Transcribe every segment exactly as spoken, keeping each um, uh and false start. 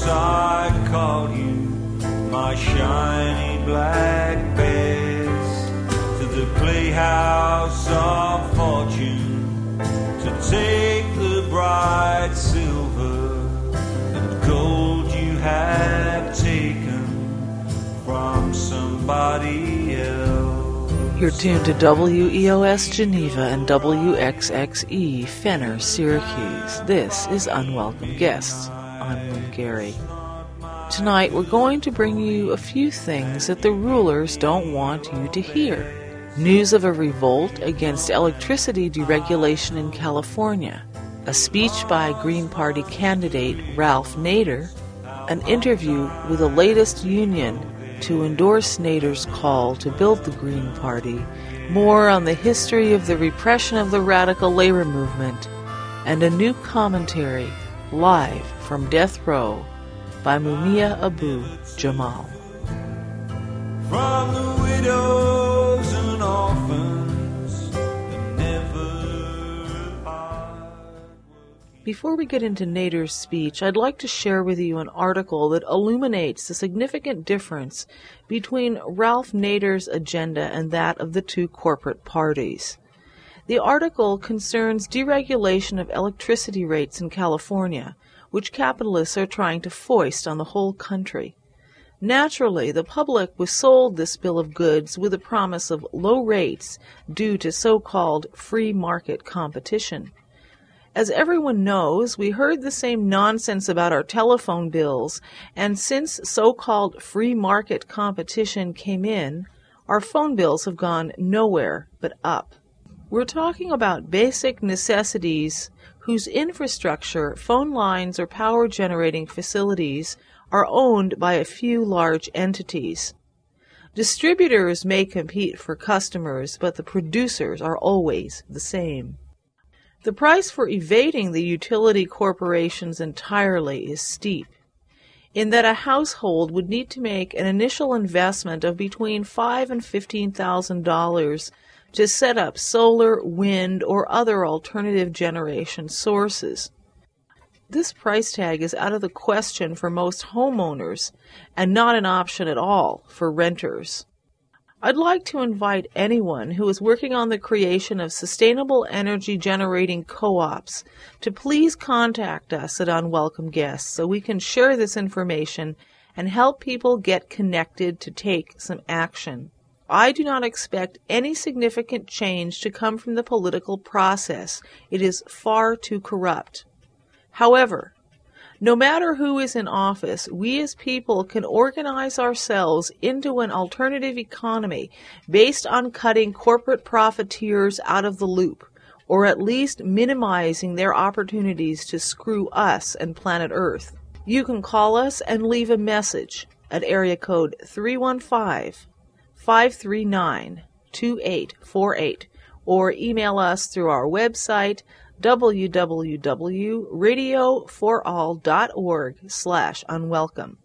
I called you my shiny black bears, to the playhouse of fortune, to take the bright silver and gold you have taken from somebody else. You're tuned to W E O S Geneva and W X X E Fenner, Syracuse. This is Unwelcome Guests. I'm Lynn Gary. Tonight we're going to bring you a few things that the rulers don't want you to hear. News of a revolt against electricity deregulation in California, a speech by Green Party candidate Ralph Nader, an interview with the latest union to endorse Nader's call to build the Green Party, more on the history of the repression of the radical labor movement, and a new commentary live from Death Row by Mumia Abu Jamal. From the widows and orphans that never are. Before we get into Nader's speech, I'd like to share with you an article that illuminates the significant difference between Ralph Nader's agenda and that of the two corporate parties. The article concerns deregulation of electricity rates in California, which capitalists are trying to foist on the whole country. Naturally, the public was sold this bill of goods with a promise of low rates due to so-called free market competition. As everyone knows, we heard the same nonsense about our telephone bills, and since so-called free market competition came in, our phone bills have gone nowhere but up. We're talking about basic necessities whose infrastructure, phone lines, or power-generating facilities are owned by a few large entities. Distributors may compete for customers, but the producers are always the same. The price for evading the utility corporations entirely is steep, in that a household would need to make an initial investment of between five thousand dollars and fifteen thousand dollars to set up solar, wind, or other alternative generation sources. This price tag is out of the question for most homeowners and not an option at all for renters. I'd like to invite anyone who is working on the creation of sustainable energy generating co-ops to please contact us at Unwelcome Guests so we can share this information and help people get connected to take some action. I do not expect any significant change to come from the political process. It is far too corrupt. However, no matter who is in office, we as people can organize ourselves into an alternative economy based on cutting corporate profiteers out of the loop, or at least minimizing their opportunities to screw us and planet Earth. You can call us and leave a message at area code three one five, five three nine, two eight four eight or email us through our website w w w dot radio for all dot org slash unwelcome.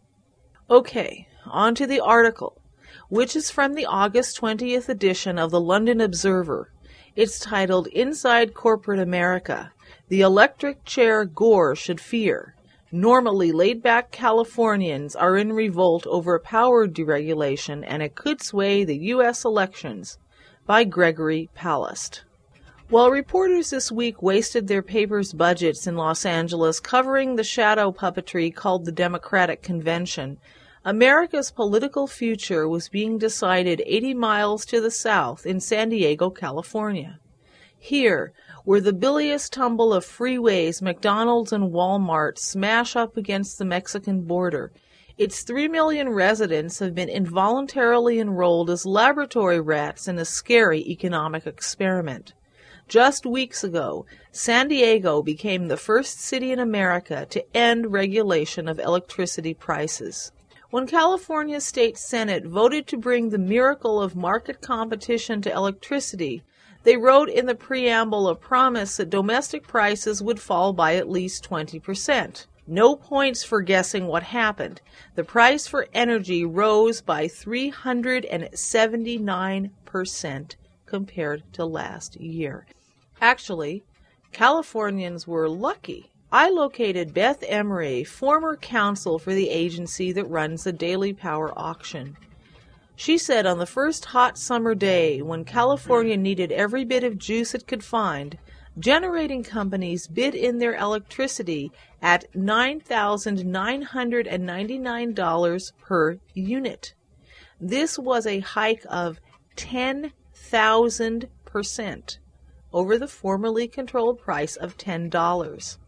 Okay, on to the article, which is from the August twentieth edition of the London Observer. It's titled Inside Corporate America, The Electric Chair Gore Should Fear. Normally laid-back Californians are in revolt over power deregulation, and it could sway the U S elections, by Gregory Palast. While reporters this week wasted their paper's budgets in Los Angeles covering the shadow puppetry called the Democratic Convention, America's political future was being decided eighty miles to the south in San Diego, California. Here, where the bilious tumble of freeways, McDonald's, and Walmart smash up against the Mexican border, its three million residents have been involuntarily enrolled as laboratory rats in a scary economic experiment. Just weeks ago, San Diego became the first city in America to end regulation of electricity prices. When California's state Senate voted to bring the miracle of market competition to electricity, they wrote in the preamble a promise that domestic prices would fall by at least twenty percent. No points for guessing what happened. The price for energy rose by three hundred seventy-nine percent compared to last year. Actually, Californians were lucky I located Beth Emery, former counsel for the agency that runs the Daily Power auction. She said on the first hot summer day, when California needed every bit of juice it could find, generating companies bid in their electricity at nine thousand nine hundred ninety-nine dollars per unit. This was a hike of ten thousand percent over the formerly controlled price of ten dollars.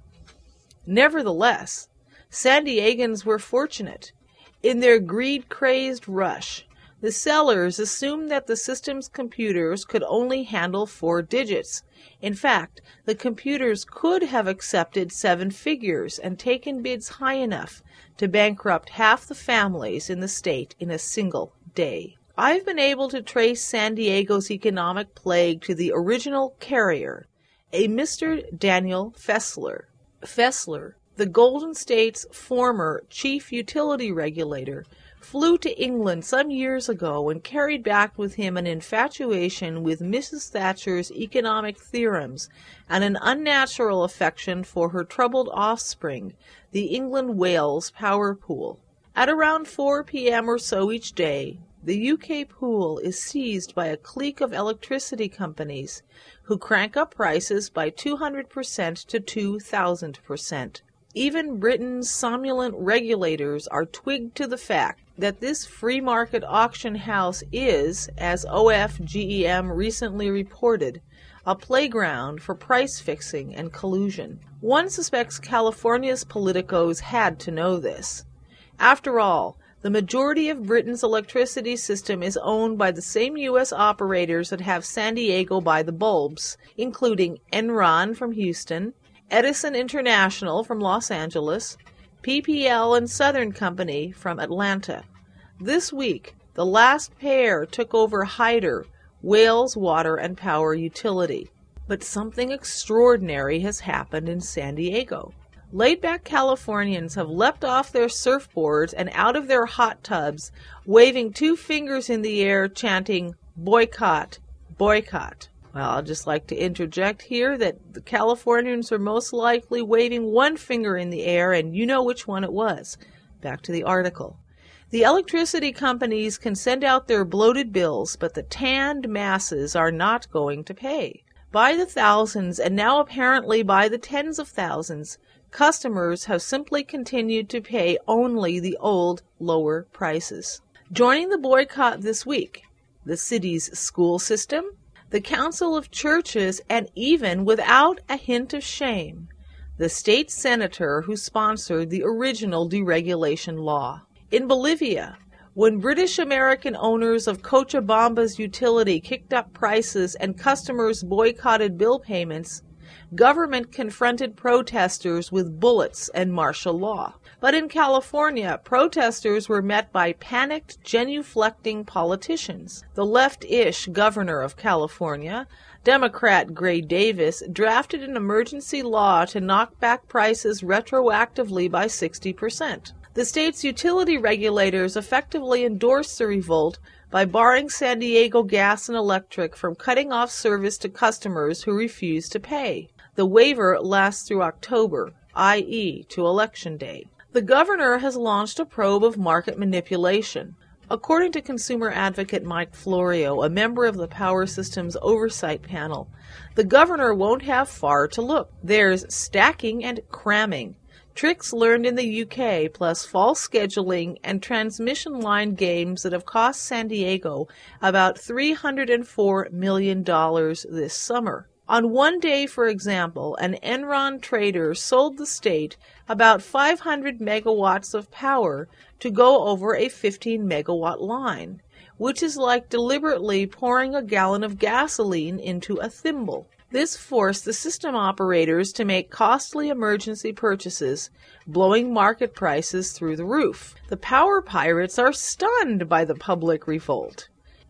Nevertheless, San Diegans were fortunate. In their greed-crazed rush, the sellers assumed that the system's computers could only handle four digits. In fact, the computers could have accepted seven figures and taken bids high enough to bankrupt half the families in the state in a single day. I've been able to trace San Diego's economic plague to the original carrier, a Mister Daniel Fessler. Fessler, the Golden State's former chief utility regulator, flew to England some years ago and carried back with him an infatuation with Missus Thatcher's economic theorems and an unnatural affection for her troubled offspring, the England-Wales power pool. At around four p.m. or so each day, the U K pool is seized by a clique of electricity companies who crank up prices by two hundred percent to two thousand percent. Even Britain's somnolent regulators are twigged to the fact that this free market auction house is, as O F G E M recently reported, a playground for price fixing and collusion. One suspects California's politicos had to know this. After all, the majority of Britain's electricity system is owned by the same U S operators that have San Diego by the bulbs, including Enron from Houston, Edison International from Los Angeles, P P L and Southern Company from Atlanta. This week, the last pair took over Hyder, Wales Water and Power Utility. But something extraordinary has happened in San Diego. Laid-back Californians have leapt off their surfboards and out of their hot tubs, waving two fingers in the air, chanting, "Boycott, boycott." Well, I'd just like to interject here that the Californians are most likely waving one finger in the air, and you know which one it was. Back to the article. The electricity companies can send out their bloated bills, but the tanned masses are not going to pay. By the thousands, and now apparently by the tens of thousands, customers have simply continued to pay only the old, lower prices. Joining the boycott this week, the city's school system, the Council of Churches, and even, without a hint of shame, the state senator who sponsored the original deregulation law. In Bolivia, when British-American owners of Cochabamba's utility kicked up prices and customers boycotted bill payments, government confronted protesters with bullets and martial law. But in California, protesters were met by panicked, genuflecting politicians. The left-ish governor of California, Democrat Gray Davis, drafted an emergency law to knock back prices retroactively by sixty percent. The state's utility regulators effectively endorsed the revolt by barring San Diego Gas and Electric from cutting off service to customers who refuse to pay. The waiver lasts through October, that is to Election Day. The governor has launched a probe of market manipulation. According to consumer advocate Mike Florio, a member of the Power Systems Oversight Panel, the governor won't have far to look. There's stacking and cramming, tricks learned in the U K, plus false scheduling and transmission line games that have cost San Diego about three hundred four million dollars this summer. On one day, for example, an Enron trader sold the state about five hundred megawatts of power to go over a fifteen megawatt line, which is like deliberately pouring a gallon of gasoline into a thimble. This forced the system operators to make costly emergency purchases, blowing market prices through the roof. The power pirates are stunned by the public revolt.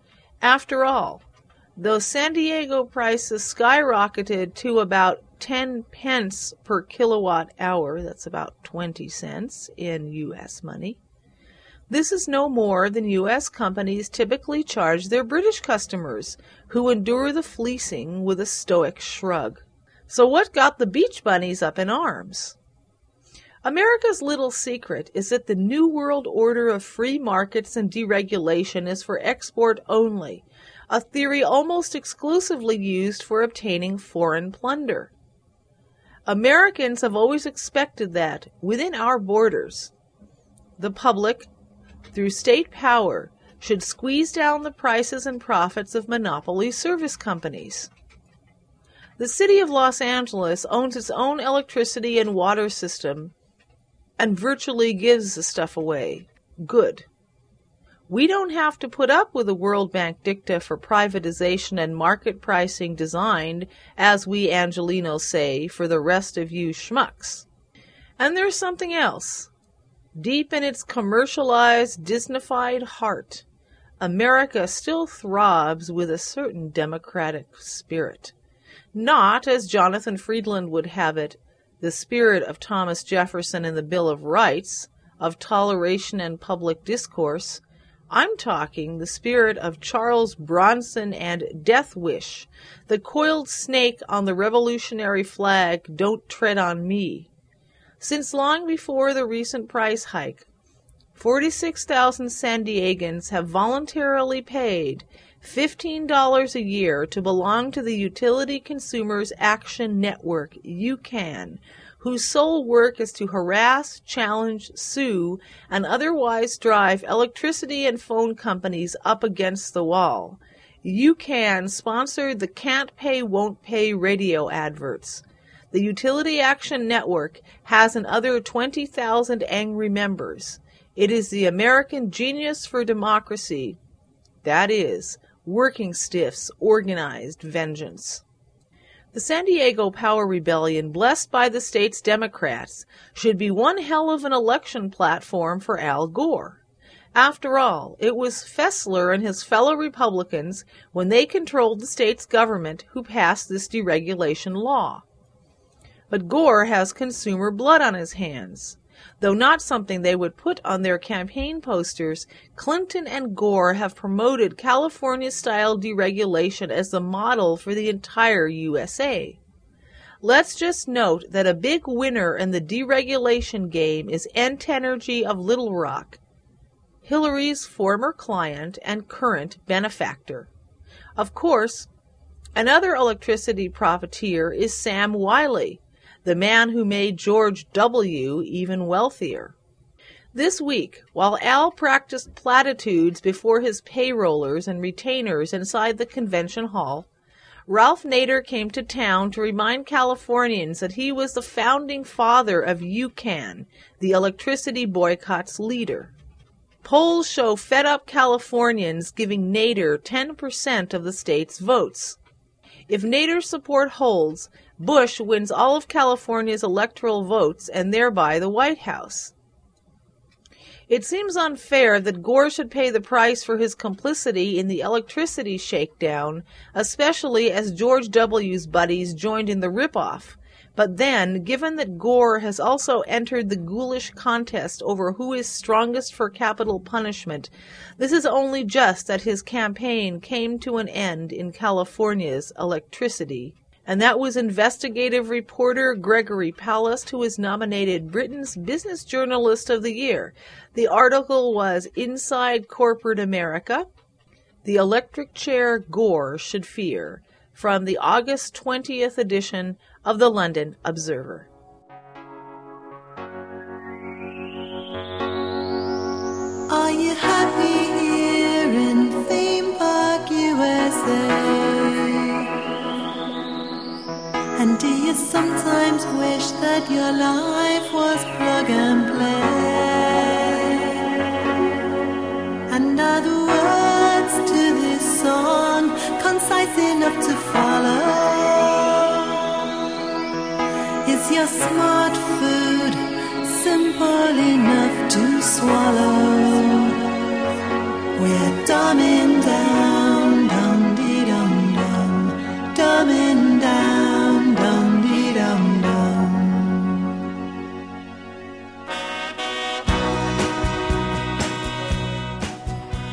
After all, though San Diego prices skyrocketed to about ten pence per kilowatt hour, that's about twenty cents in U S money, this is no more than U S companies typically charge their British customers, who endure the fleecing with a stoic shrug. So what got the beach bunnies up in arms? America's little secret is that the New World Order of free markets and deregulation is for export only, a theory almost exclusively used for obtaining foreign plunder. Americans have always expected that, within our borders, the public, through state power, should squeeze down the prices and profits of monopoly service companies. The city of Los Angeles owns its own electricity and water system and virtually gives the stuff away. Good. We don't have to put up with the World Bank dicta for privatization and market pricing designed, as we Angelenos say, for the rest of you schmucks. And there's something else. Deep in its commercialized, Disneyfied heart, America still throbs with a certain democratic spirit. Not, as Jonathan Friedland would have it, the spirit of Thomas Jefferson in the Bill of Rights, of toleration and public discourse. I'm talking the spirit of Charles Bronson and Death Wish, the coiled snake on the revolutionary flag, "Don't tread on me." Since long before the recent price hike, forty-six thousand San Diegans have voluntarily paid fifteen dollars a year to belong to the Utility Consumers Action Network, UCAN, whose sole work is to harass, challenge, sue, and otherwise drive electricity and phone companies up against the wall. UCAN sponsored the Can't Pay, Won't Pay radio adverts. The Utility Action Network has another twenty thousand angry members. It is the American genius for democracy. That is, working stiffs' organized vengeance. The San Diego Power Rebellion, blessed by the state's Democrats, should be one hell of an election platform for Al Gore. After all, it was Fessler and his fellow Republicans, when they controlled the state's government, who passed this deregulation law. But Gore has consumer blood on his hands. Though not something they would put on their campaign posters, Clinton and Gore have promoted California-style deregulation as the model for the entire U S A. Let's just note that a big winner in the deregulation game is Entenergy of Little Rock, Hillary's former client and current benefactor. Of course, another electricity profiteer is Sam Wiley, the man who made George W. even wealthier. This week, while Al practiced platitudes before his payrollers and retainers inside the convention hall, Ralph Nader came to town to remind Californians that he was the founding father of UCAN, the electricity boycott's leader. Polls show fed-up Californians giving Nader ten percent of the state's votes. If Nader's support holds, Bush wins all of California's electoral votes and thereby the White House. It seems unfair that Gore should pay the price for his complicity in the electricity shakedown, especially as George W.'s buddies joined in the ripoff. But then, given that Gore has also entered the ghoulish contest over who is strongest for capital punishment, this is only just that his campaign came to an end in California's electricity. And that was investigative reporter Gregory Palast, who was nominated Britain's Business Journalist of the Year. The article was Inside Corporate America, The Electric Chair Gore Should Fear, from the August twentieth edition of the London Observer. Are you happy here in Theme Park, U S A? And do you sometimes wish that your life was plug and play? And are the words to this song concise enough to follow? Is your smart food simple enough to swallow? We're dumbing down, dum-dee-dum-dum, dumbing down, dum-dee-dum-dum.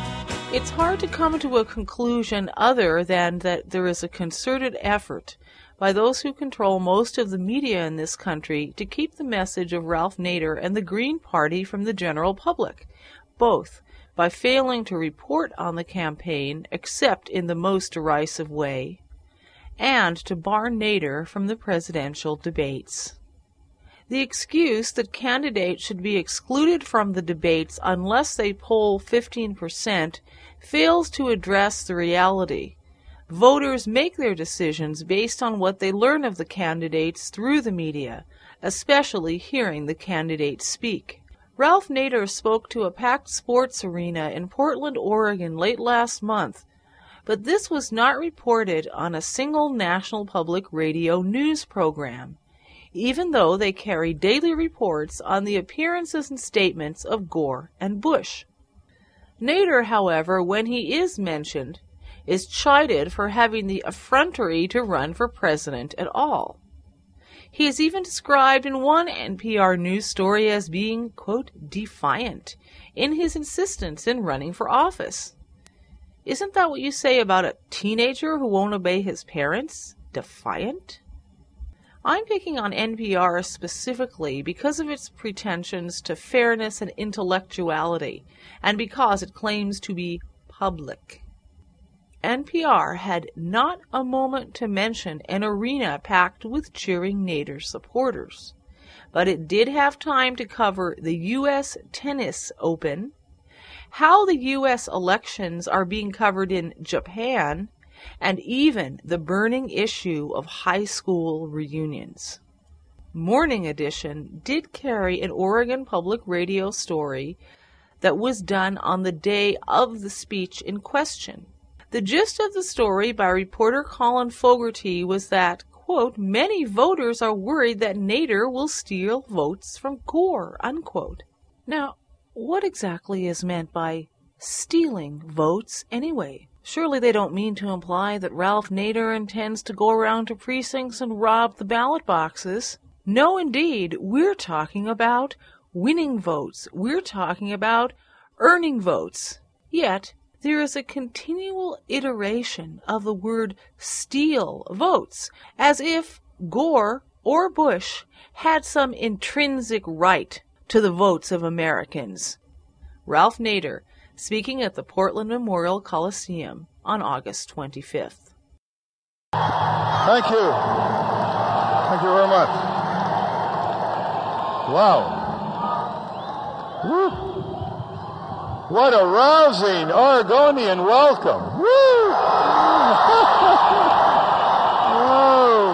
It's hard to come to a conclusion other than that there is a concerted effort by those who control most of the media in this country to keep the message of Ralph Nader and the Green Party from the general public, both by failing to report on the campaign except in the most derisive way, and to bar Nader from the presidential debates. The excuse that candidates should be excluded from the debates unless they poll fifteen percent fails to address the reality. Voters make their decisions based on what they learn of the candidates through the media, especially hearing the candidates speak. Ralph Nader spoke to a packed sports arena in Portland, Oregon late last month, but this was not reported on a single national public radio news program, even though they carry daily reports on the appearances and statements of Gore and Bush. Nader, however, when he is mentioned, is chided for having the effrontery to run for president at all. He is even described in one N P R news story as being, quote, defiant in his insistence in running for office. Isn't that what you say about a teenager who won't obey his parents? Defiant? I'm picking on N P R specifically because of its pretensions to fairness and intellectuality, and because it claims to be public. N P R had not a moment to mention an arena packed with cheering Nader supporters, but it did have time to cover the U S Tennis Open, how the U S elections are being covered in Japan, and even the burning issue of high school reunions. Morning Edition did carry an Oregon Public Radio story that was done on the day of the speech in question. The gist of the story by reporter Colin Fogarty was that, quote, many voters are worried that Nader will steal votes from Gore, unquote. Now, what exactly is meant by stealing votes anyway? Surely they don't mean to imply that Ralph Nader intends to go around to precincts and rob the ballot boxes. No, indeed, we're talking about winning votes. We're talking about earning votes. Yet, there is a continual iteration of the word steal votes, as if Gore or Bush had some intrinsic right to the votes of Americans. Ralph Nader, speaking at the Portland Memorial Coliseum on August twenty-fifth. Thank you. Thank you very much. Wow. Woo. What a rousing Oregonian welcome. Woo! Whoa.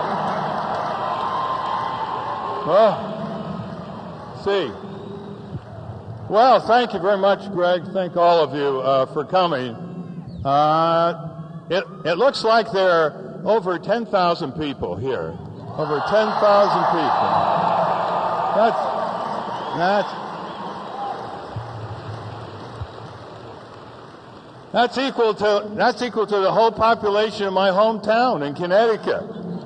Well, see. Well, thank you very much, Greg. Thank all of you uh, for coming. Uh, it, it looks like there are over ten thousand people here. Over ten thousand people. That's, that's, That's equal to that's equal to the whole population of my hometown in Connecticut.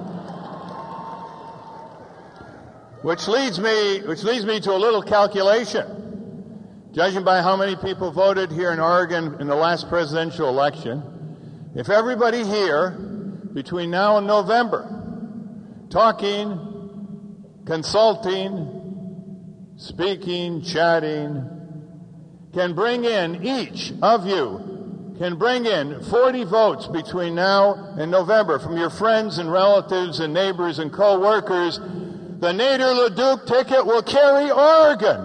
Which leads me which leads me to a little calculation. Judging by how many people voted here in Oregon in the last presidential election, if everybody here between now and November, talking, consulting, speaking, chatting, can bring in each of you can bring in forty votes between now and November from your friends and relatives and neighbors and co-workers, the Nader-LeDuc ticket will carry Oregon.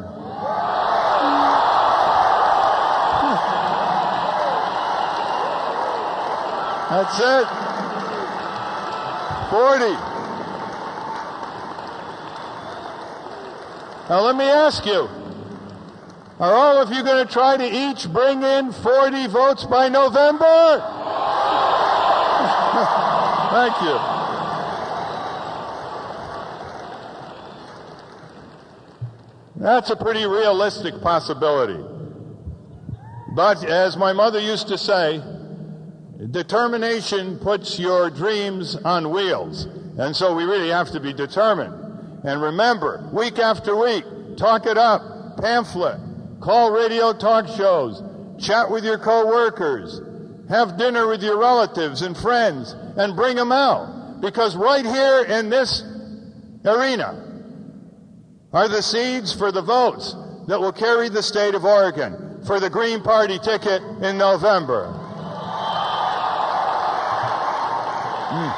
That's it. forty. Now let me ask you, are all of you going to try to each bring in forty votes by November? Thank you. That's a pretty realistic possibility. But as my mother used to say, determination puts your dreams on wheels. And so we really have to be determined. And remember, week after week, talk it up, pamphlet, call radio talk shows, chat with your co-workers, have dinner with your relatives and friends, and bring them out. Because right here in this arena are the seeds for the votes that will carry the state of Oregon for the Green Party ticket in November. Mm.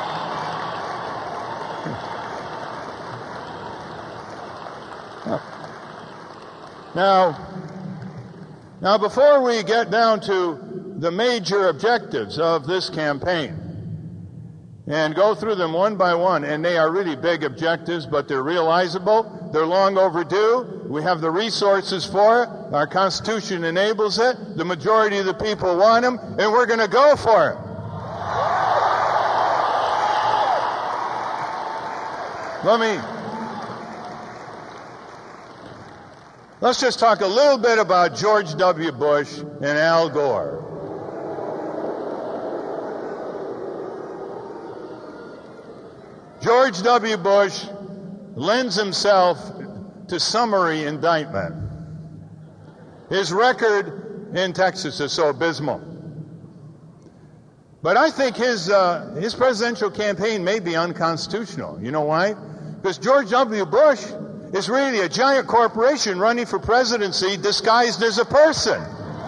Now, now, before we get down to the major objectives of this campaign and go through them one by one, and they are really big objectives, but they're realizable, they're long overdue, we have the resources for it, our Constitution enables it, the majority of the people want them, and we're going to go for it. Let me... Let's just talk a little bit about George W. Bush and Al Gore. George W. Bush lends himself to summary indictment. His record in Texas is so abysmal. But I think his, uh, his presidential campaign may be unconstitutional. You know why? Because George W. Bush is really a giant corporation running for presidency disguised as a person.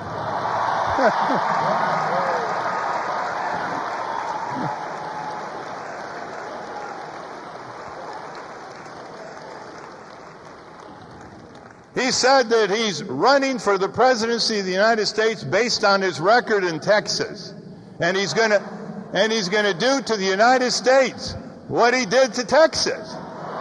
He said that he's running for the presidency of the United States based on his record in Texas. And he's going to and he's going to do to the United States what he did to Texas.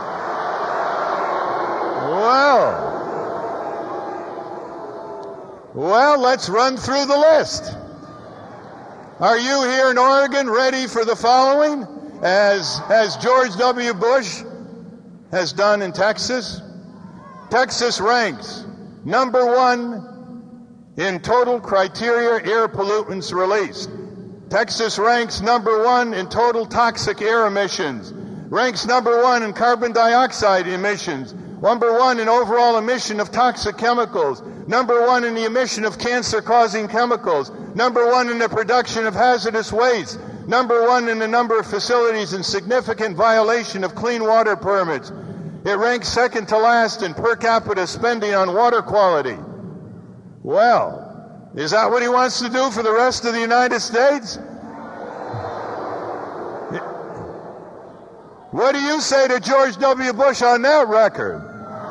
Well, well, let's run through the list. Are you here in Oregon ready for the following, as, as George W. Bush has done in Texas? Texas ranks number one in total criteria air pollutants released. Texas ranks number one in total toxic air emissions. Ranks number one in carbon dioxide emissions. Number one in overall emission of toxic chemicals. Number one in the emission of cancer-causing chemicals. Number one in the production of hazardous waste. Number one in the number of facilities in significant violation of clean water permits. It ranks second to last in per capita spending on water quality. Well, is that what he wants to do for the rest of the United States? What do you say to George W. Bush on that record?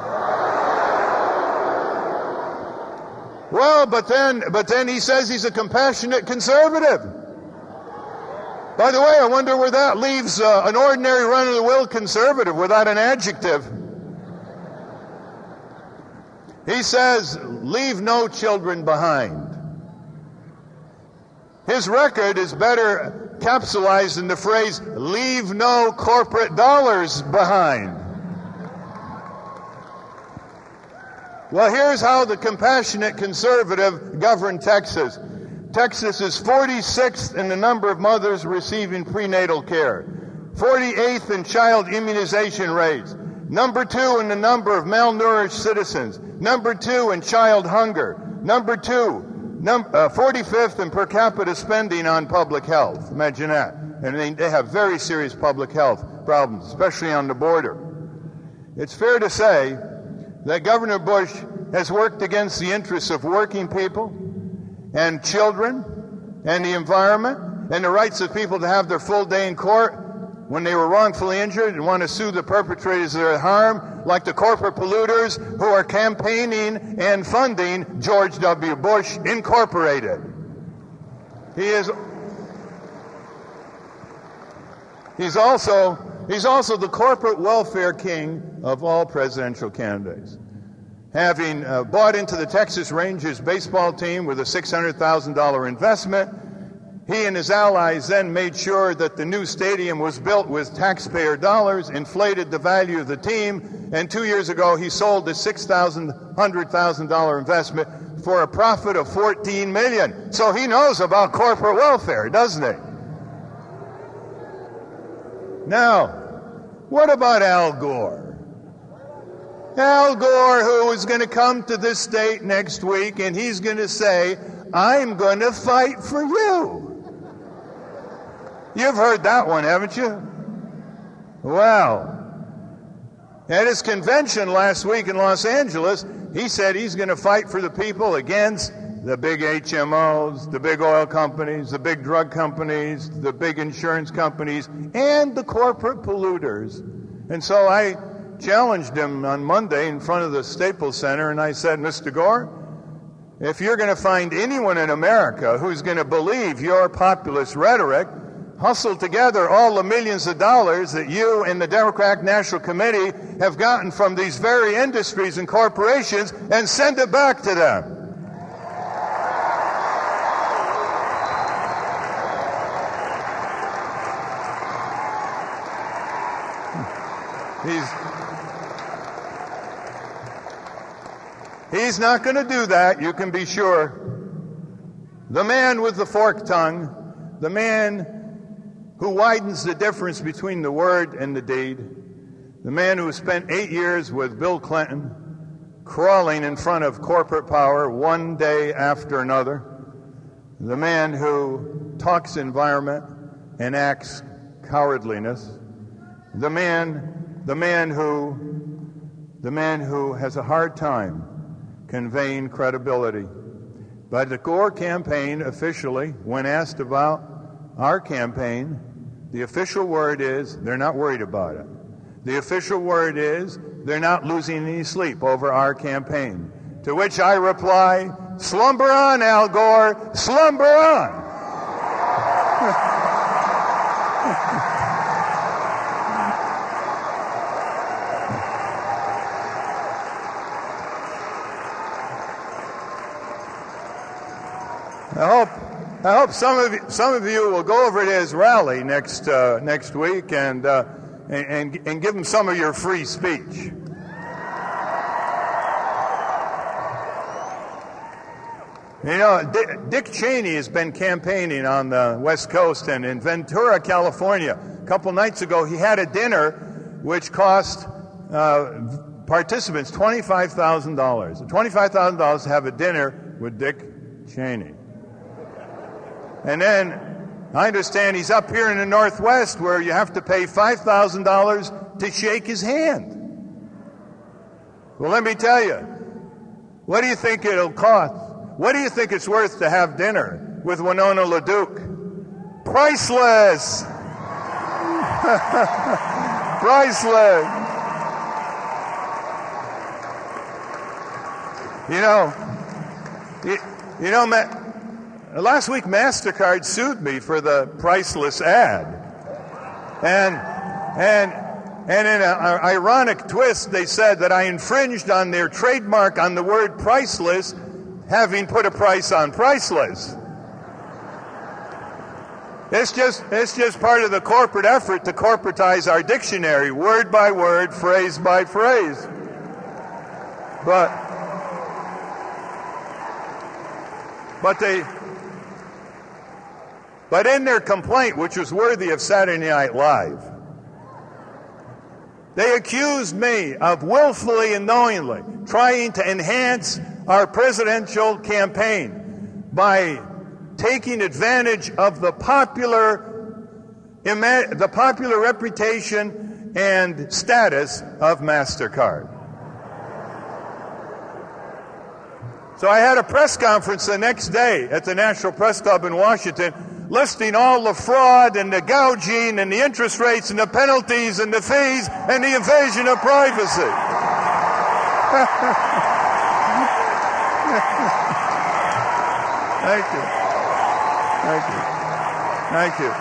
Well, but then, but then he says he's a compassionate conservative. By the way, I wonder where that leaves uh, an ordinary run-of-the-mill conservative without an adjective. He says, leave no children behind. His record is better capsulized in the phrase, leave no corporate dollars behind. Well, here's how the compassionate conservative governed Texas. Texas is forty-sixth in the number of mothers receiving prenatal care, forty-eighth in child immunization rates, number two in the number of malnourished citizens, number two in child hunger, number two, num- uh, forty-fifth in per capita spending on public health. Imagine that. And they, they have very serious public health problems, especially on the border. It's fair to say that Governor Bush has worked against the interests of working people and children and the environment and the rights of people to have their full day in court when they were wrongfully injured and want to sue the perpetrators of their harm, like the corporate polluters who are campaigning and funding George W. Bush Incorporated. He is he's also he's also the corporate welfare king of all presidential candidates. Having uh, bought into the Texas Rangers baseball team with a six hundred thousand dollars investment, he and his allies then made sure that the new stadium was built with taxpayer dollars, inflated the value of the team, and two years ago he sold the six hundred thousand dollars investment for a profit of fourteen million dollars. So he knows about corporate welfare, doesn't he? Now, what about Al Gore? Al Gore, who is going to come to this state next week, and he's going to say, I'm going to fight for you. You've heard that one, haven't you? Well, at his convention last week in Los Angeles, he said he's going to fight for the people against the big H M Os, the big oil companies, the big drug companies, the big insurance companies, and the corporate polluters. And so I challenged him on Monday in front of the Staples Center, and I said, Mister Gore, if you're going to find anyone in America who's going to believe your populist rhetoric, hustle together all the millions of dollars that you and the Democratic National Committee have gotten from these very industries and corporations and send it back to them. He's, he's not going to do that, you can be sure. The man with the forked tongue, the man who widens the difference between the word and the deed, the man who spent eight years with Bill Clinton, crawling in front of corporate power one day after another, the man who talks environment and acts cowardliness, the man, the man who, the man who has a hard time conveying credibility. But the Gore campaign officially, when asked about our campaign, the official word is they're not worried about it. The official word is they're not losing any sleep over our campaign. To which I reply, slumber on, Al Gore, slumber on. I hope I hope some of you, some of you will go over to his rally next uh, next week and, uh, and and give him some of your free speech. You know, Dick, Dick Cheney has been campaigning on the West Coast, and in Ventura, California, a couple nights ago, he had a dinner which cost uh, participants twenty-five thousand dollars. twenty-five thousand dollars to have a dinner with Dick Cheney. And then I understand he's up here in the Northwest where you have to pay five thousand dollars to shake his hand. Well, let me tell you, what do you think it'll cost? What do you think it's worth to have dinner with Winona LaDuke? Priceless! Priceless! You know, you, you know, Matt, last week, MasterCard sued me for the priceless ad. And, and, and in an ironic twist, they said that I infringed on their trademark on the word priceless, having put a price on priceless. It's just, it's just part of the corporate effort to corporatize our dictionary, word by word, phrase by phrase. But, but they, But in their complaint, which was worthy of Saturday Night Live, they accused me of willfully and knowingly trying to enhance our presidential campaign by taking advantage of the popular, the popular reputation and status of MasterCard. So I had a press conference the next day at the National Press Club in Washington, listing all the fraud and the gouging and the interest rates and the penalties and the fees and the invasion of privacy. Thank you. Thank you. Thank you.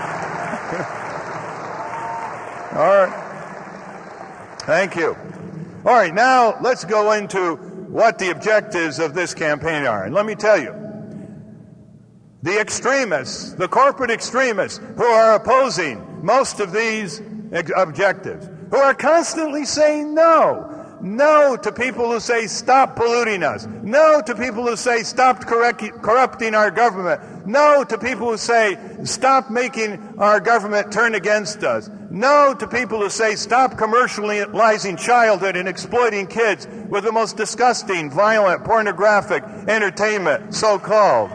All right. Thank you. All right, now let's go into what the objectives of this campaign are. And let me tell you, the extremists, the corporate extremists who are opposing most of these objectives, who are constantly saying no, no to people who say stop polluting us, no to people who say stop correct, corrupting our government, no to people who say stop making our government turn against us, no to people who say stop commercializing childhood and exploiting kids with the most disgusting, violent, pornographic entertainment, so-called.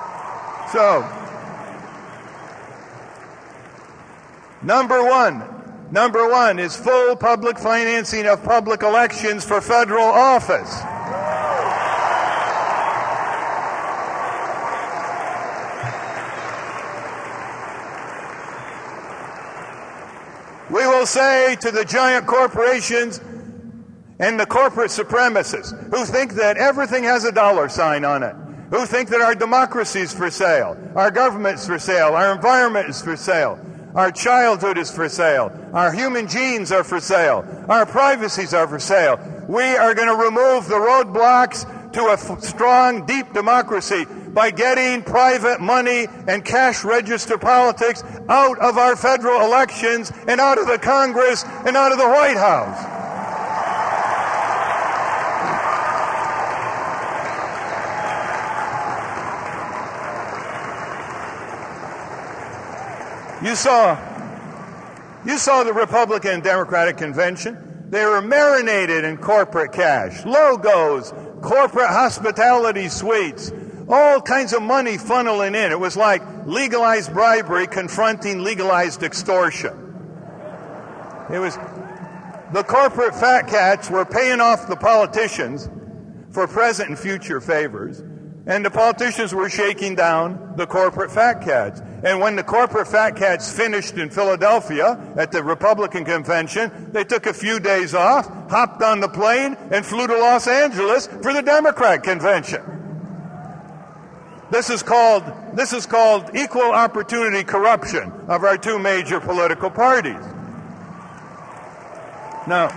So, number one, Number one is full public financing of public elections for federal office. We will say to the giant corporations and the corporate supremacists who think that everything has a dollar sign on it, who think that our democracy is for sale, our government is for sale, our environment is for sale, our childhood is for sale, our human genes are for sale, our privacies are for sale. We are going to remove the roadblocks to a f- strong, deep democracy by getting private money and cash register politics out of our federal elections and out of the Congress and out of the White House. You saw, you saw the Republican and Democratic convention. They were marinated in corporate cash, logos, corporate hospitality suites, all kinds of money funneling in. It was like legalized bribery confronting legalized extortion. It was, the corporate fat cats were paying off the politicians for present and future favors, and the politicians were shaking down the corporate fat cats. And when the corporate fat cats finished in Philadelphia at the Republican convention, they took a few days off, hopped on the plane, and flew to Los Angeles for the Democrat convention. This is called, this is called equal opportunity corruption of our two major political parties. Now,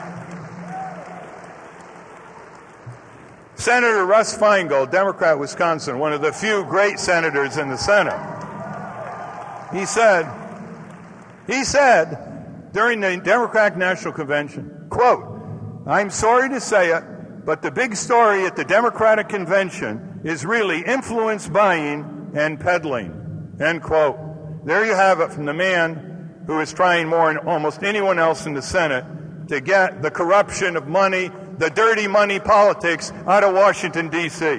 Senator Russ Feingold, Democrat, Wisconsin, one of the few great senators in the Senate, he said, he said during the Democratic National Convention, quote, "I'm sorry to say it, but the big story at the Democratic Convention is really influence buying and peddling," end quote. There you have it from the man who is trying more than almost anyone else in the Senate to get the corruption of money, the dirty money politics out of Washington, D C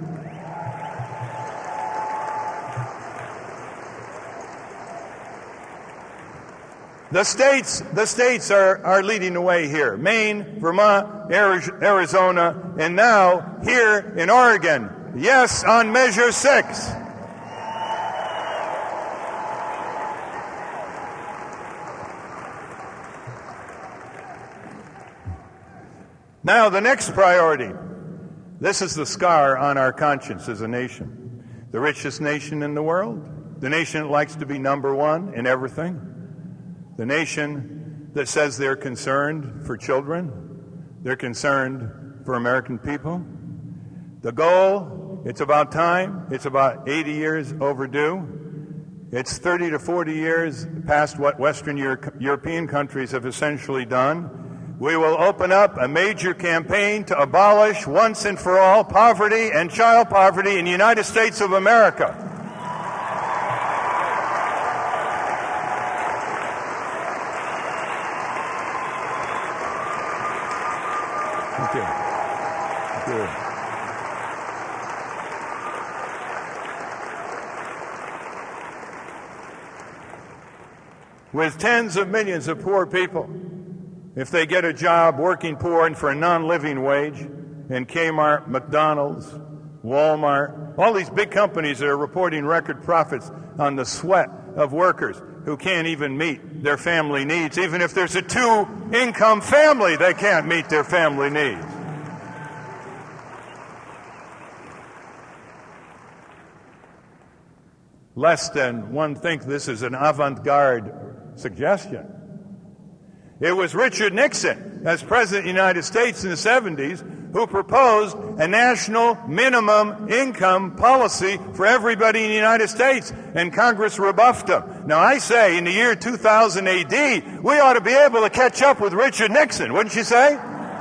The states, the states are, are leading the way here. Maine, Vermont, Arizona, and now here in Oregon. Yes, on Measure six. Now, the next priority. This is the scar on our conscience as a nation. The richest nation in the world. The nation that likes to be number one in everything. The nation that says they're concerned for children. They're concerned for American people. The goal, it's about time. It's about eighty years overdue. It's thirty to forty years past what Western Euro- European countries have essentially done. We will open up a major campaign to abolish once and for all poverty and child poverty in the United States of America. Thank you. Thank you. With tens of millions of poor people, if they get a job working poor and for a non-living wage in Kmart, McDonald's, Walmart, all these big companies that are reporting record profits on the sweat of workers who can't even meet their family needs. Even if there's a two-income family, they can't meet their family needs. Less than one think this is an avant-garde suggestion. It was Richard Nixon, as President of the United States in the seventies, who proposed a national minimum income policy for everybody in the United States, and Congress rebuffed him. Now, I say, in the year two thousand A D, we ought to be able to catch up with Richard Nixon, wouldn't you say?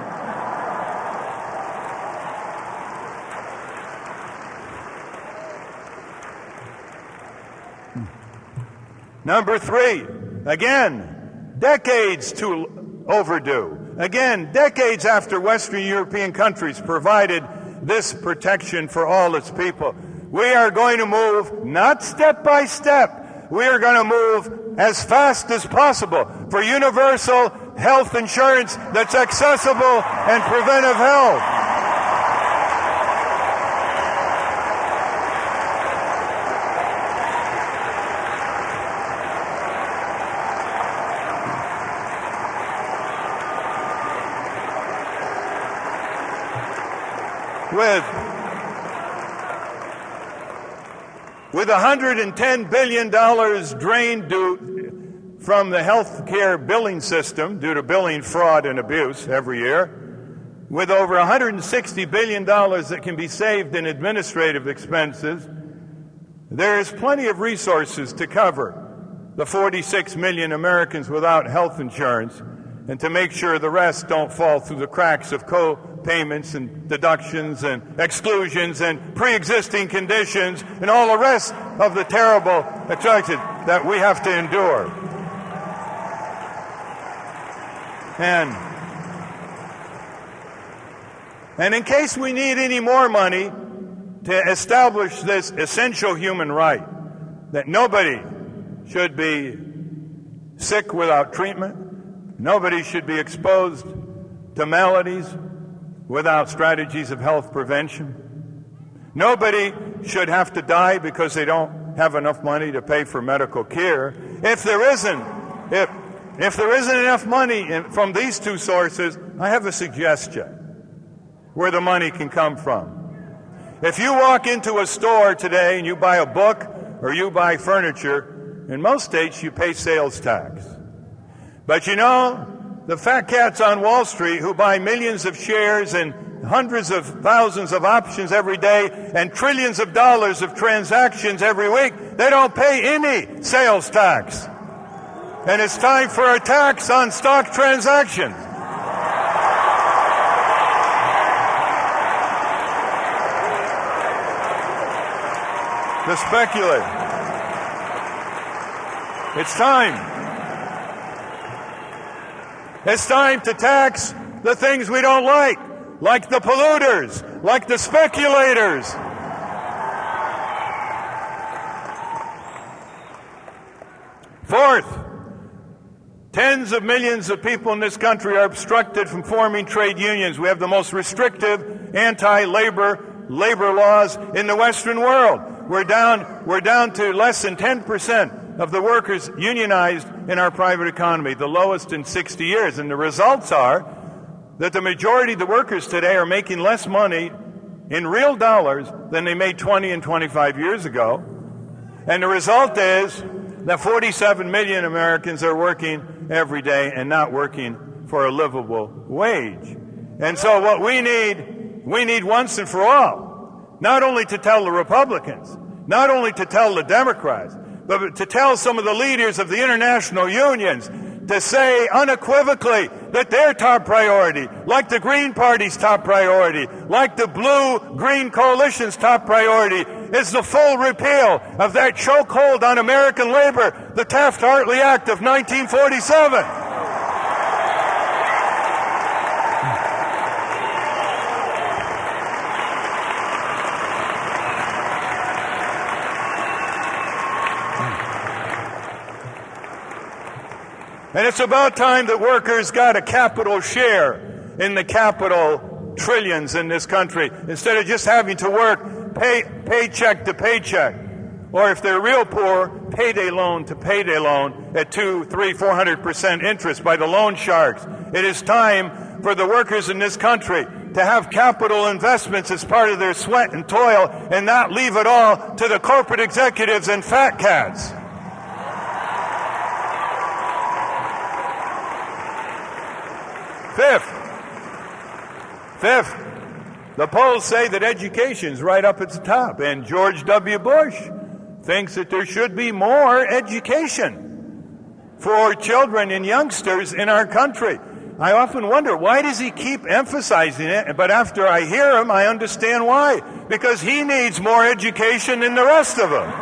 Number three, again, decades too overdue. Again, decades after Western European countries provided this protection for all its people. We are going to move, not step by step, we are going to move as fast as possible for universal health insurance that's accessible and preventive health. With, with one hundred ten billion dollars drained due, from the health care billing system due to billing fraud and abuse every year, with over one hundred sixty billion dollars that can be saved in administrative expenses, there is plenty of resources to cover the forty-six million Americans without health insurance and to make sure the rest don't fall through the cracks of co-payments and deductions and exclusions and pre-existing conditions and all the rest of the terrible attractions that we have to endure. And, and in case we need any more money to establish this essential human right, that nobody should be sick without treatment, nobody should be exposed to maladies without strategies of health prevention. Nobody should have to die because they don't have enough money to pay for medical care. If there isn't, if, if there isn't enough money in, from these two sources, I have a suggestion where the money can come from. If you walk into a store today and you buy a book or you buy furniture, in most states you pay sales tax. But you know, the fat cats on Wall Street who buy millions of shares and hundreds of thousands of options every day and trillions of dollars of transactions every week, they don't pay any sales tax. And it's time for a tax on stock transactions. The speculators. It's time. It's time to tax the things we don't like, like the polluters, like the speculators. Fourth, tens of millions of people in this country are obstructed from forming trade unions. We have the most restrictive anti-labor labor laws in the Western world. We're down, we're down to less than ten percent of the workers unionized in our private economy, the lowest in sixty years. And the results are that the majority of the workers today are making less money in real dollars than they made twenty and twenty-five years ago. And the result is that forty-seven million Americans are working every day and not working for a livable wage. And so what we need, we need once and for all, not only to tell the Republicans, not only to tell the Democrats, but to tell some of the leaders of the international unions to say unequivocally that their top priority, like the Green Party's top priority, like the Blue-Green Coalition's top priority, is the full repeal of that chokehold on American labor, the Taft-Hartley Act of nineteen forty-seven. And it's about time that workers got a capital share in the capital trillions in this country, instead of just having to work pay, paycheck to paycheck, or if they're real poor, payday loan to payday loan at two, three, four hundred percent interest by the loan sharks. It is time for the workers in this country to have capital investments as part of their sweat and toil, and not leave it all to the corporate executives and fat cats. Fifth, fifth, the polls say that education's right up at the top, and George W. Bush thinks that there should be more education for children and youngsters in our country. I often wonder, why does he keep emphasizing it? But after I hear him, I understand why. Because he needs more education than the rest of them.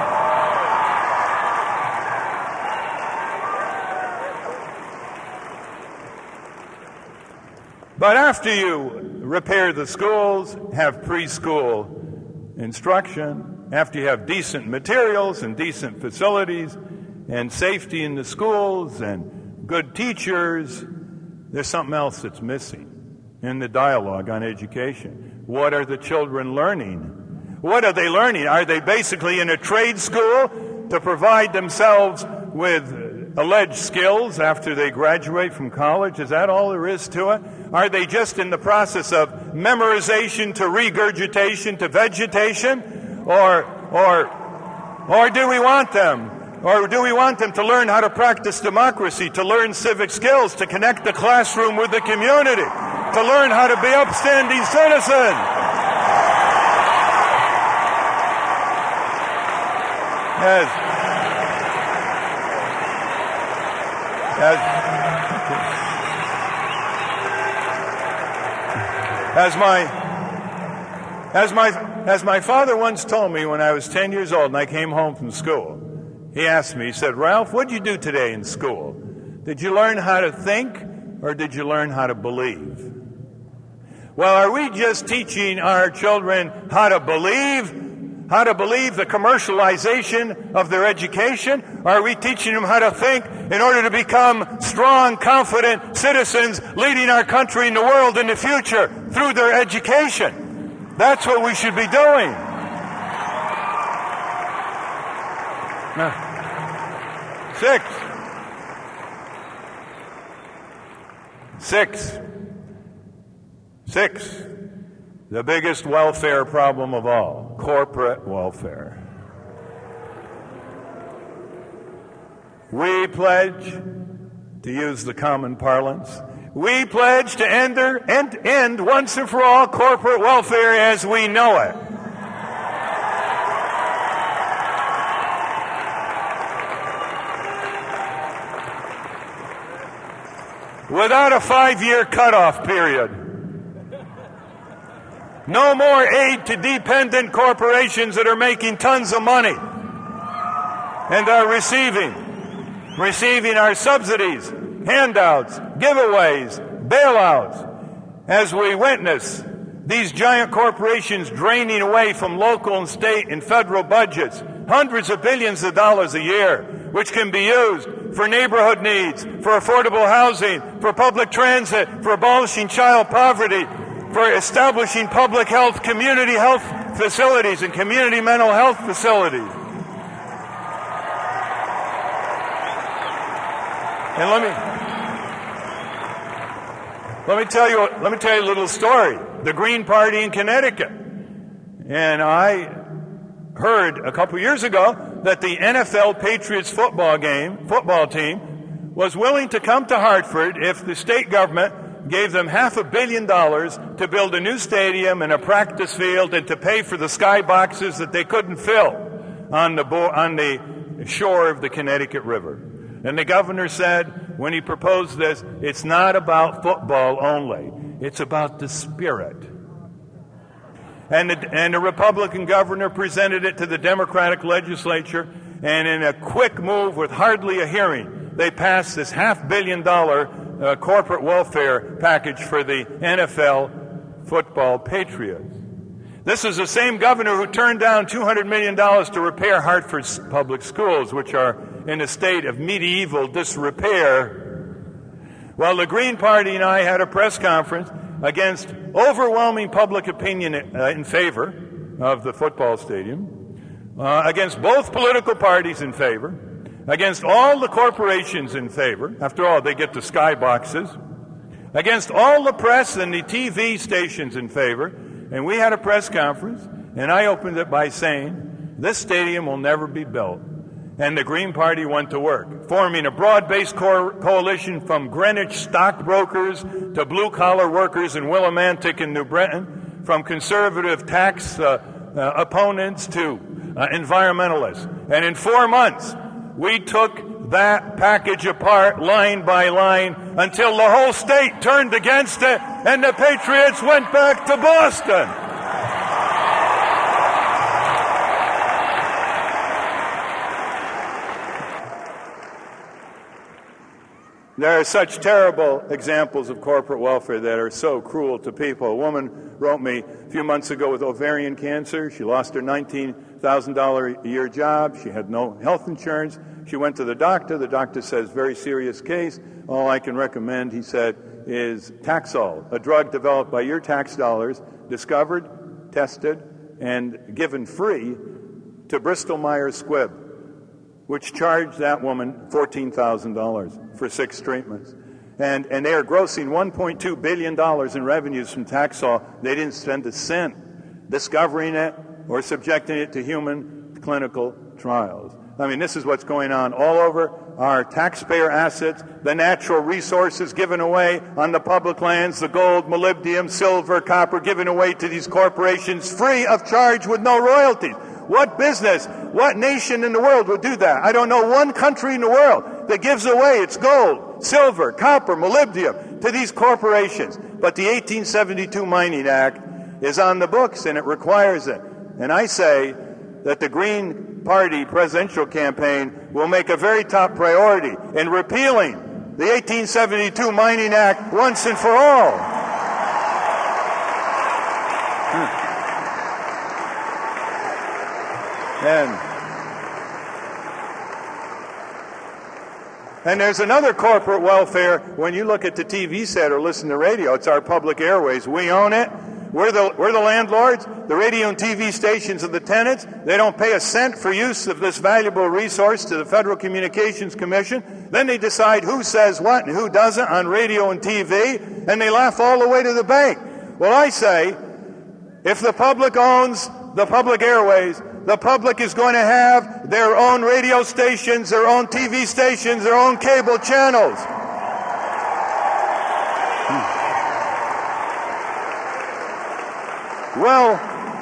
But after you repair the schools, have preschool instruction, after you have decent materials and decent facilities and safety in the schools and good teachers, there's something else that's missing in the dialogue on education. What are the children learning? What are they learning? Are they basically in a trade school to provide themselves with alleged skills after they graduate from college? Is that all there is to it? Are they just in the process of memorization to regurgitation to vegetation? Or, or, or do we want them? Or do we want them to learn how to practice democracy, to learn civic skills, to connect the classroom with the community, to learn how to be upstanding citizens? As, as, as my as my as my father once told me when I was ten years old and I came home from school, he asked me, he said, "Ralph, what did you do today in school? Did you learn how to think or did you learn how to believe?" Well, are we just teaching our children how to believe? How to believe the commercialization of their education? Or are we teaching them how to think in order to become strong, confident citizens leading our country and the world in the future through their education? That's what we should be doing. Now, six. Six. Six. The biggest welfare problem of all, corporate welfare. We pledge, to use the common parlance, we pledge to end, there, end, end once and for all corporate welfare as we know it. Without a five-year cutoff period. No more aid to dependent corporations that are making tons of money and are receiving, receiving our subsidies, handouts, giveaways, bailouts, as we witness these giant corporations draining away from local and state and federal budgets hundreds of billions of dollars a year, which can be used for neighborhood needs, for affordable housing, for public transit, for abolishing child poverty, for establishing public health, community health facilities, and community mental health facilities. And let me let me tell you let me tell you a little story. The Green Party in Connecticut, and I heard a couple years ago that the N F L Patriots football game football team was willing to come to Hartford if the state government gave them half a billion dollars to build a new stadium and a practice field and to pay for the skyboxes that they couldn't fill on the bo- on the shore of the Connecticut River. And the governor said, when he proposed this, it's not about football only. It's about the spirit. And the, and the Republican governor presented it to the Democratic legislature, and in a quick move with hardly a hearing, they passed this half billion dollar Uh, corporate welfare package for the N F L football Patriots. This is the same governor who turned down two hundred million dollars to repair Hartford's public schools, which are in a state of medieval disrepair. Well, the Green Party and I had a press conference against overwhelming public opinion uh, in favor of the football stadium, uh, against both political parties in favor, against all the corporations in favor. After all, they get the skyboxes. Against all the press and the T V stations in favor. And we had a press conference, and I opened it by saying, this stadium will never be built. And the Green Party went to work, forming a broad-based co- coalition from Greenwich stockbrokers to blue-collar workers in Willimantic and New Britain, from conservative tax uh, uh, opponents to uh, environmentalists. And in four months, we took that package apart line by line until the whole state turned against it and the Patriots went back to Boston. There are such terrible examples of corporate welfare that are so cruel to people. A woman wrote me a few months ago with ovarian cancer. She lost her nineteen thousand dollars a year job. She had no health insurance. She went to the doctor. The doctor says, very serious case. All I can recommend, he said, is Taxol, a drug developed by your tax dollars, discovered, tested, and given free to Bristol Myers Squibb, which charged that woman fourteen thousand dollars for six treatments. And, and they are grossing one point two billion dollars in revenues from Taxol. They didn't spend a cent discovering it or subjecting it to human clinical trials. I mean, this is what's going on all over. Our taxpayer assets, the natural resources given away on the public lands, the gold, molybdenum, silver, copper, given away to these corporations free of charge with no royalties. What business, what nation in the world would do that? I don't know one country in the world that gives away its gold, silver, copper, molybdenum to these corporations. But the eighteen seventy-two Mining Act is on the books, and it requires it. And I say that the Green Party presidential campaign will make a very top priority in repealing the eighteen seventy-two Mining Act once and for all. Hmm. And, and there's another corporate welfare. When you look at the T V set or listen to radio, it's our public airways. We own it. We're the, we're the landlords. The radio and T V stations are the tenants. They don't pay a cent for use of this valuable resource to the Federal Communications Commission. Then they decide who says what and who doesn't on radio and T V, and they laugh all the way to the bank. Well, I say, if the public owns the public airways, the public is going to have their own radio stations, their own T V stations, their own cable channels. Hmm. Well,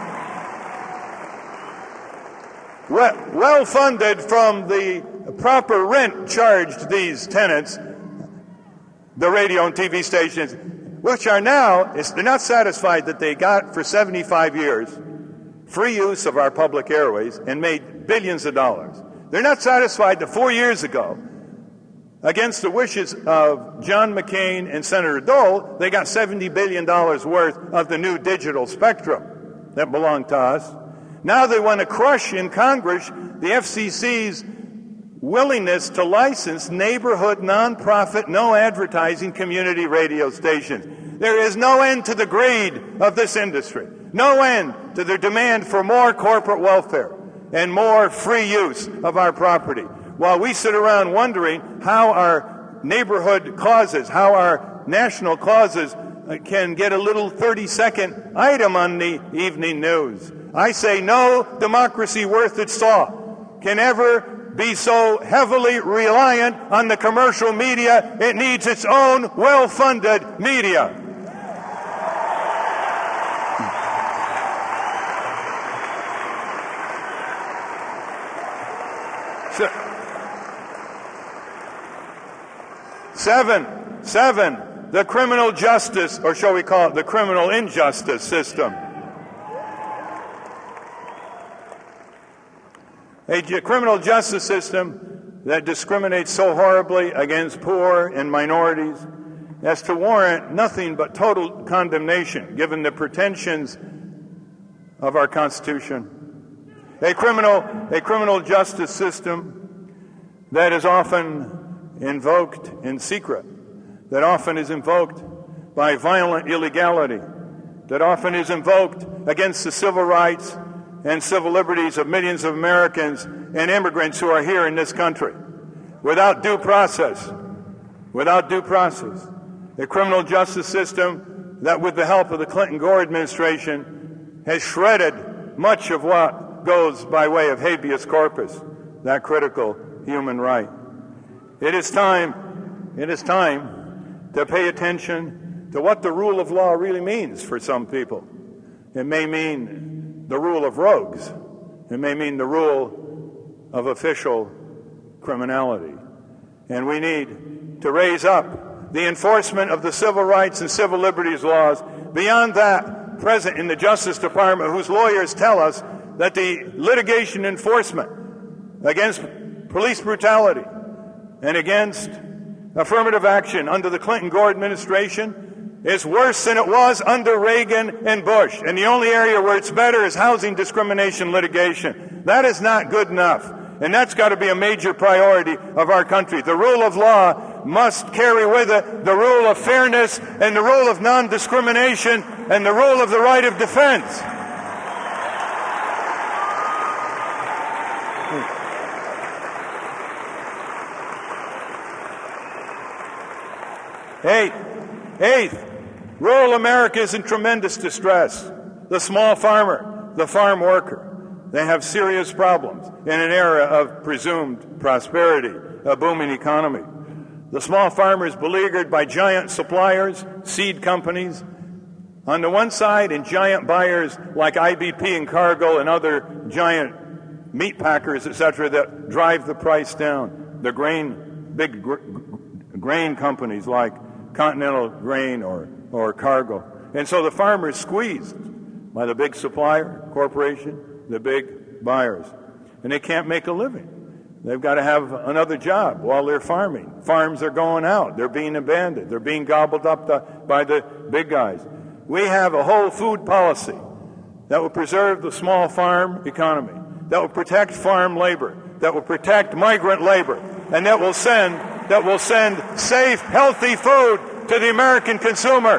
well, well funded from the proper rent charged these tenants, the radio and T V stations, which are now, they're not satisfied that they got for seventy-five years free use of our public airways and made billions of dollars. They're not satisfied that four years ago, against the wishes of John McCain and Senator Dole, they got seventy billion dollars worth of the new digital spectrum that belonged to us. Now they want to crush in Congress the F C C's willingness to license neighborhood, nonprofit, no advertising community radio stations. There is no end to the greed of this industry, no end to their demand for more corporate welfare and more free use of our property, while we sit around wondering how our neighborhood causes, how our national causes can get a little thirty-second item on the evening news. I say no democracy worth its salt can ever be so heavily reliant on the commercial media. It needs its own well-funded media. Seven, seven, the criminal justice, or shall we call it the criminal injustice system. A ju- criminal justice system that discriminates so horribly against poor and minorities as to warrant nothing but total condemnation, given the pretensions of our Constitution. A criminal, a criminal justice system that is often invoked in secret, that often is invoked by violent illegality, that often is invoked against the civil rights and civil liberties of millions of Americans and immigrants who are here in this country, without due process, without due process. A criminal justice system that, with the help of the Clinton-Gore administration, has shredded much of what goes by way of habeas corpus, that critical human right. It is time, it is time to pay attention to what the rule of law really means for some people. It may mean the rule of rogues. It may mean the rule of official criminality. And we need to raise up the enforcement of the civil rights and civil liberties laws beyond that present in the Justice Department, whose lawyers tell us that the litigation enforcement against police brutality and against affirmative action under the Clinton-Gore administration is worse than it was under Reagan and Bush. And the only area where it's better is housing discrimination litigation. That is not good enough. And that's got to be a major priority of our country. The rule of law must carry with it the rule of fairness and the rule of non-discrimination and the rule of the right of defense. Eighth, eighth, rural America is in tremendous distress. The small farmer, the farm worker, they have serious problems in an era of presumed prosperity, a booming economy. The small farmer is beleaguered by giant suppliers, seed companies, on the one side, and giant buyers like I B P and Cargill and other giant meat packers, et cetera, that drive the price down. The grain, big gr- grain companies like Continental Grain or, or Cargill. And so the farmer is squeezed by the big supplier corporation, the big buyers. And they can't make a living. They've got to have another job while they're farming. Farms are going out. They're being abandoned. They're being gobbled up the, by the big guys. We have a whole food policy that will preserve the small farm economy, that will protect farm labor, that will protect migrant labor, and that will send that will send safe, healthy food to the American consumer.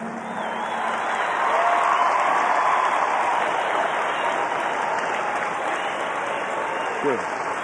Good.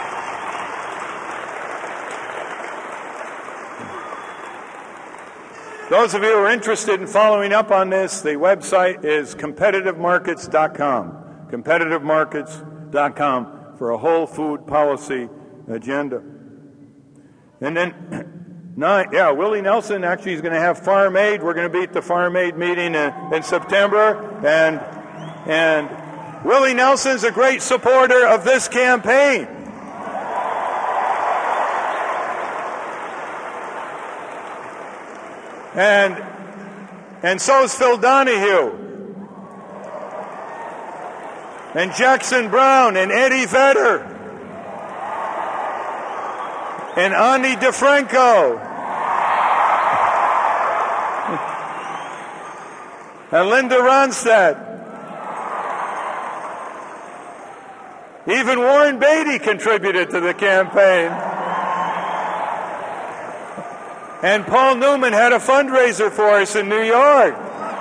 Those of you who are interested in following up on this, the website is competitive markets dot com. competitive markets dot com for a whole food policy agenda. And then, nine, yeah, Willie Nelson actually is going to have Farm Aid. We're going to be at the Farm Aid meeting in, in September. And, and Willie Nelson's a great supporter of this campaign. And, and so is Phil Donahue. And Jackson Brown and Eddie Vedder. And Ani DeFranco. And Linda Ronstadt. Even Warren Beatty contributed to the campaign. And Paul Newman had a fundraiser for us in New York.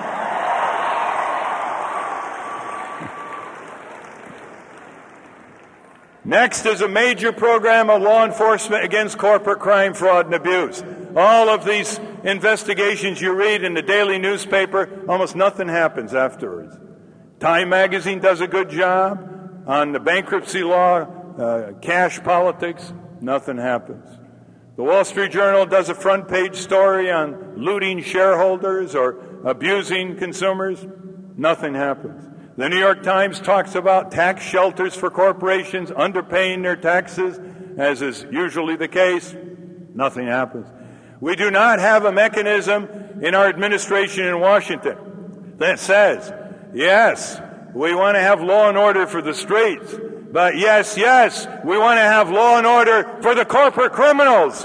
Next is a major program of law enforcement against corporate crime, fraud, and abuse. All of these investigations you read in the daily newspaper, almost nothing happens afterwards. Time magazine does a good job on the bankruptcy law, uh, cash politics, nothing happens. The Wall Street Journal does a front page story on looting shareholders or abusing consumers, nothing happens. The New York Times talks about tax shelters for corporations underpaying their taxes, as is usually the case. Nothing happens. We do not have a mechanism in our administration in Washington that says, yes, we want to have law and order for the streets, but yes, yes, we want to have law and order for the corporate criminals.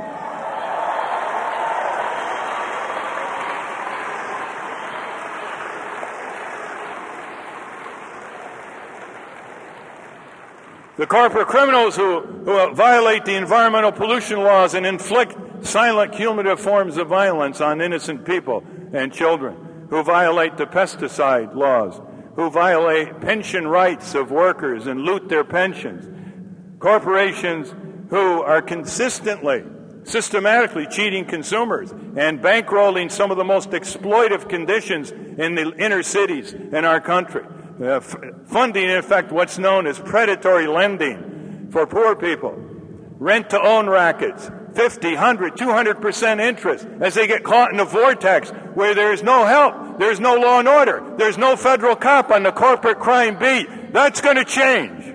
The corporate criminals who, who violate the environmental pollution laws and inflict silent cumulative forms of violence on innocent people and children, who violate the pesticide laws, who violate pension rights of workers and loot their pensions, corporations who are consistently, systematically cheating consumers and bankrolling some of the most exploitive conditions in the inner cities in our country. Uh, f- funding, in effect, what's known as predatory lending for poor people. Rent-to-own rackets, fifty, one hundred, two hundred percent interest as they get caught in a vortex where there is no help, there's no law and order, there's no federal cop on the corporate crime beat. That's going to change.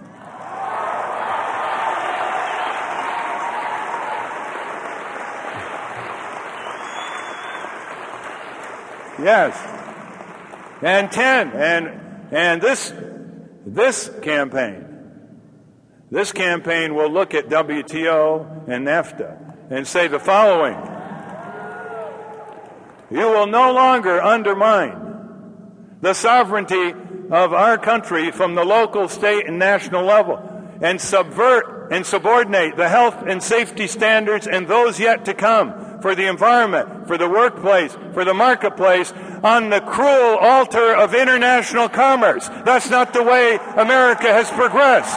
Yes. And ten, and And this, this campaign, this campaign will look at W T O and NAFTA and say the following. You will no longer undermine the sovereignty of our country from the local, state, and national level and subvert and subordinate the health and safety standards and those yet to come for the environment, for the workplace, for the marketplace, on the cruel altar of international commerce. That's not the way America has progressed.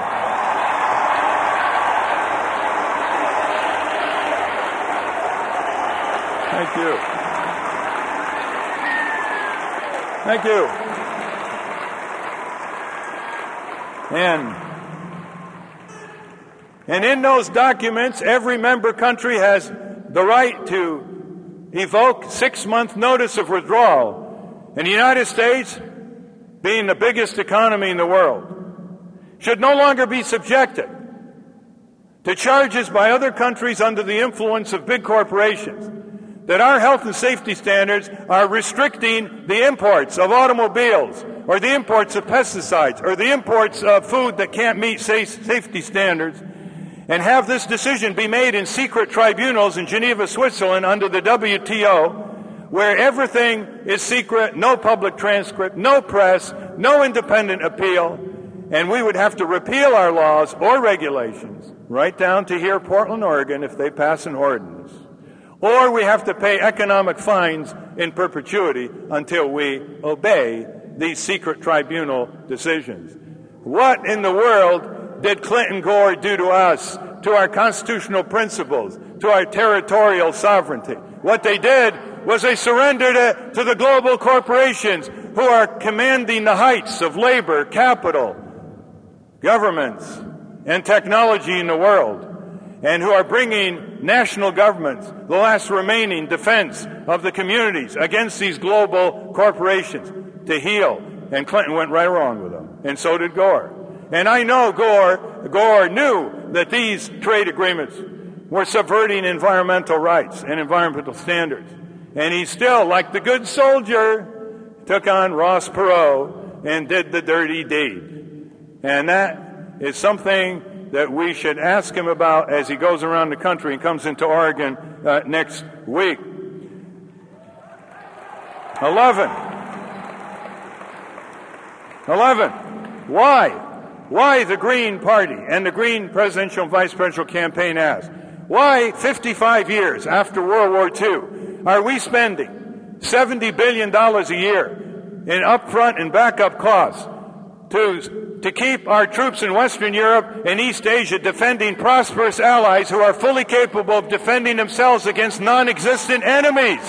Thank you. Thank you. And, and in those documents, every member country has the right to evoke six-month notice of withdrawal. And the United States, being the biggest economy in the world, should no longer be subjected to charges by other countries under the influence of big corporations that our health and safety standards are restricting the imports of automobiles or the imports of pesticides or the imports of food that can't meet safety standards, and have this decision be made in secret tribunals in Geneva, Switzerland under the W T O, where everything is secret, no public transcript, no press, no independent appeal, and we would have to repeal our laws or regulations, right down to here, Portland, Oregon, if they pass an ordinance. Or we have to pay economic fines in perpetuity until we obey these secret tribunal decisions. What in the world did Clinton Gore do to us, to our constitutional principles, to our territorial sovereignty? What they did was they surrendered it to the global corporations who are commanding the heights of labor, capital, governments, and technology in the world, and who are bringing national governments, the last remaining defense of the communities against these global corporations to heal. And Clinton went right along with them, and so did Gore. And I know Gore, Gore knew that these trade agreements were subverting environmental rights and environmental standards. And he still, like the good soldier, took on Ross Perot and did the dirty deed. And that is something that we should ask him about as he goes around the country and comes into Oregon uh, next week. Eleven. Eleven. Why? Why the Green Party and the Green presidential and vice presidential campaign asked, why fifty-five years after World War Two are we spending seventy billion dollars a year in upfront and backup costs to to keep our troops in Western Europe and East Asia defending prosperous allies who are fully capable of defending themselves against non-existent enemies?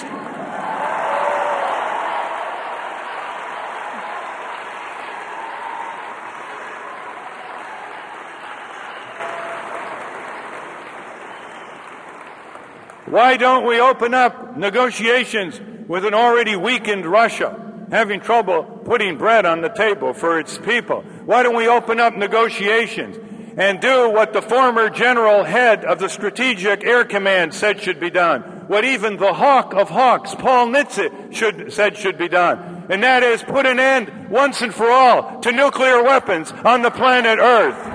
Why don't we open up negotiations with an already weakened Russia, having trouble putting bread on the table for its people? Why don't we open up negotiations and do what the former general head of the Strategic Air Command said should be done, what even the hawk of hawks, Paul Nitze, should, said should be done, and that is put an end once and for all to nuclear weapons on the planet Earth.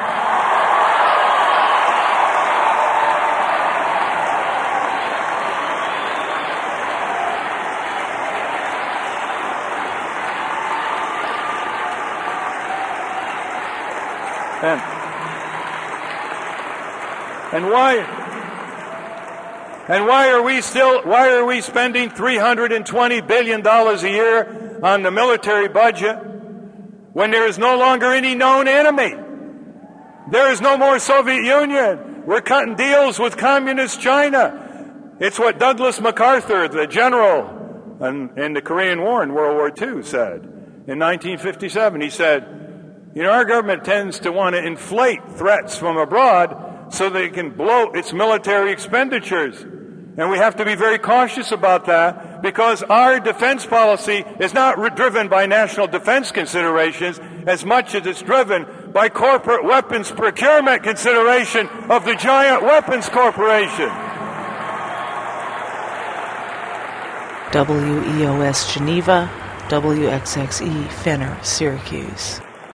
And, and why and why are we still why are we spending three hundred twenty billion dollars a year on the military budget when there is no longer any known enemy? There is no more Soviet Union. We're cutting deals with communist China. It's what Douglas MacArthur, the general in, in the Korean War in World War Two, said in nineteen fifty-seven. He said, you know, our government tends to want to inflate threats from abroad so that it can bloat its military expenditures. And we have to be very cautious about that because our defense policy is not re- driven by national defense considerations as much as it's driven by corporate weapons procurement consideration of the giant weapons corporation. W E O S Geneva, W X X E Fenner, Syracuse.